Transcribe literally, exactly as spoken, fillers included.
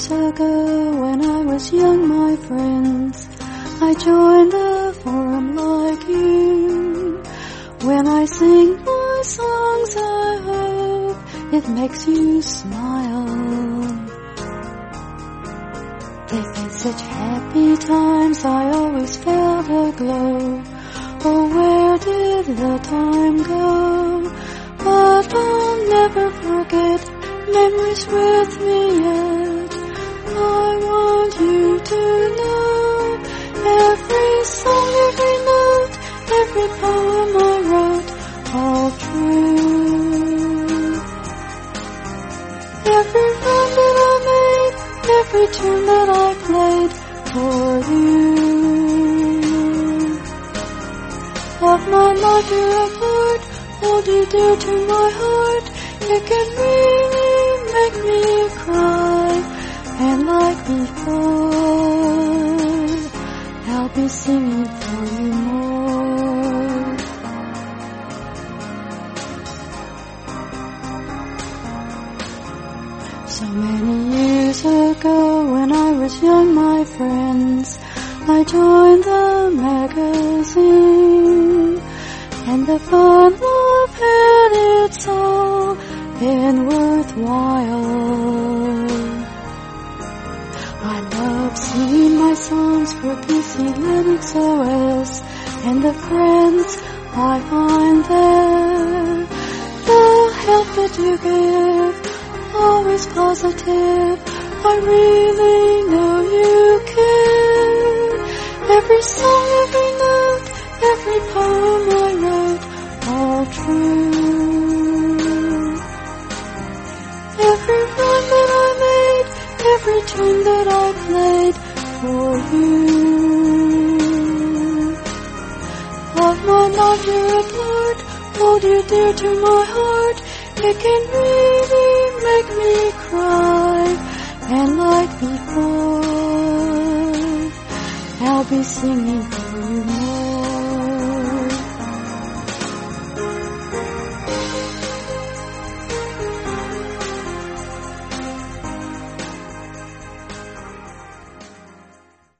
years ago, when I was young, my friends, I joined the forum like you. When I sing my songs, I hope it makes you smile. They've been such happy times, I always felt a glow. Oh, where did the time go? But I'll never forget memories with me yet. I want you to know every song, every note, every poem I wrote, all true. Every run that I made, every tune that I played for you. Of my life you're a part, hold you dear to my heart. It can really make me cry. And like before, I'll be singing for you more. So many years ago, when I was young, my friends, I joined the magazine, and the fun love had its all been worthwhile. I love singing my songs for P C Linux O S and the friends I find there. The help that you give, always positive, I really know you care. Every song, every note, every poem I wrote, all true. Every run that I made, every tune that I played for you. Of my life you're a part, hold you dear to my heart. It can really make me cry. And like before, I'll be singing for you.